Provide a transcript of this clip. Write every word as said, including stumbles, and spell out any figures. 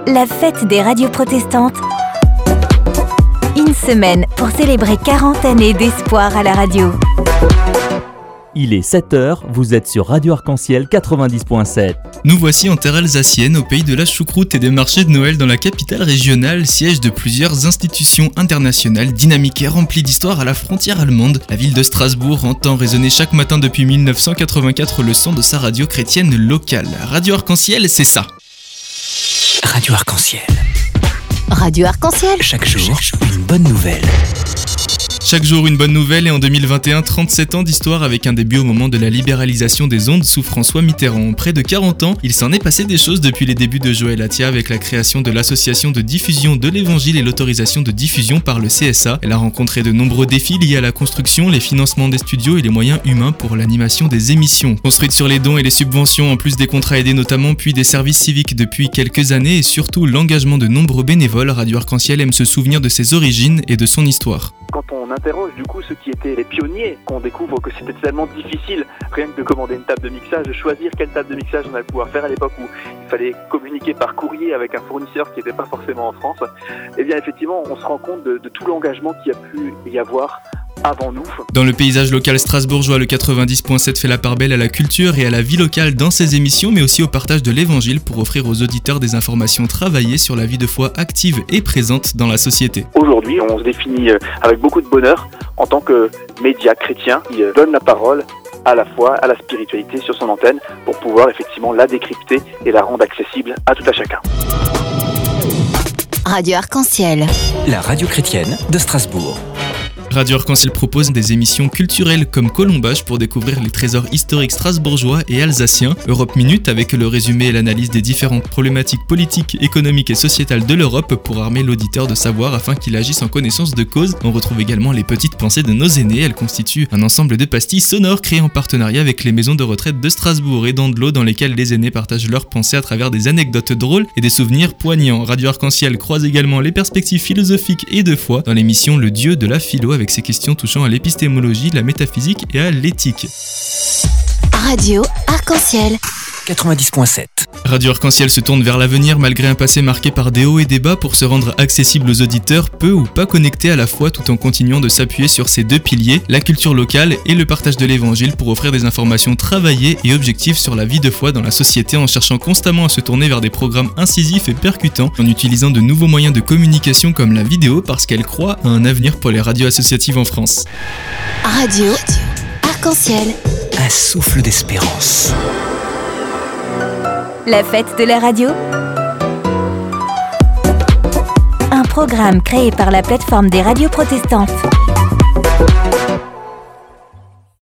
la fête des radios protestantes. Une semaine pour célébrer quarante années d'espoir à la radio. Il est sept heures, vous êtes sur Radio Arc-en-Ciel quatre-vingt-dix point sept. Nous voici en terre alsacienne, au pays de la choucroute et des marchés de Noël, dans la capitale régionale, siège de plusieurs institutions internationales, dynamiques et remplies d'histoire à la frontière allemande. La ville de Strasbourg entend résonner chaque matin depuis dix-neuf cent quatre-vingt-quatre le son de sa radio chrétienne locale. Radio Arc-en-Ciel, c'est ça. Radio Arc-en-Ciel. Radio Arc-en-Ciel. Chaque jour, une bonne nouvelle. Chaque jour une bonne nouvelle, et en deux mille vingt et un, trente-sept ans d'histoire avec un début au moment de la libéralisation des ondes sous François Mitterrand. Près de quarante ans, il s'en est passé des choses depuis les débuts de Joël Attia avec la création de l'association de diffusion de l'évangile et l'autorisation de diffusion par le C S A. Elle a rencontré de nombreux défis liés à la construction, les financements des studios et les moyens humains pour l'animation des émissions. Construite sur les dons et les subventions, en plus des contrats aidés notamment, puis des services civiques depuis quelques années et surtout l'engagement de nombreux bénévoles, Radio Arc-en-Ciel aime se souvenir de ses origines et de son histoire. Quand on interroge du coup ceux qui étaient les pionniers, qu'on découvre que c'était tellement difficile, rien que de commander une table de mixage, de choisir quelle table de mixage on allait pouvoir faire à l'époque où il fallait communiquer par courrier avec un fournisseur qui n'était pas forcément en France, et bien effectivement on se rend compte de, de tout l'engagement qu'il y a pu y avoir avant nous. Dans le paysage local strasbourgeois, le quatre-vingt-dix point sept fait la part belle à la culture et à la vie locale dans ses émissions, mais aussi au partage de l'évangile pour offrir aux auditeurs des informations travaillées sur la vie de foi active et présente dans la société. Aujourd'hui, on se définit avec beaucoup de bonheur en tant que média chrétien qui donne la parole à la foi, à la spiritualité sur son antenne pour pouvoir effectivement la décrypter et la rendre accessible à tout à chacun. Radio Arc-en-Ciel. La radio chrétienne de Strasbourg. Radio Arc-en-Ciel propose des émissions culturelles comme Colombage pour découvrir les trésors historiques strasbourgeois et alsaciens, Europe Minute avec le résumé et l'analyse des différentes problématiques politiques, économiques et sociétales de l'Europe pour armer l'auditeur de savoir afin qu'il agisse en connaissance de cause. On retrouve également les petites pensées de nos aînés, elles constituent un ensemble de pastilles sonores créées en partenariat avec les maisons de retraite de Strasbourg et d'Andelot dans lesquelles les aînés partagent leurs pensées à travers des anecdotes drôles et des souvenirs poignants. Radio Arc-en-Ciel croise également les perspectives philosophiques et de foi dans l'émission Le Dieu de la philo avec ses questions touchant à l'épistémologie, la métaphysique et à l'éthique. Radio Arc-en-Ciel. quatre-vingt-dix point sept. Radio Arc-en-Ciel se tourne vers l'avenir malgré un passé marqué par des hauts et des bas pour se rendre accessible aux auditeurs peu ou pas connectés à la fois tout en continuant de s'appuyer sur ces deux piliers, la culture locale et le partage de l'évangile pour offrir des informations travaillées et objectives sur la vie de foi dans la société en cherchant constamment à se tourner vers des programmes incisifs et percutants en utilisant de nouveaux moyens de communication comme la vidéo parce qu'elle croit à un avenir pour les radios associatives en France. Radio Arc-en-Ciel. Un souffle d'espérance. La fête de la radio. Un programme créé par la plateforme des radios protestantes.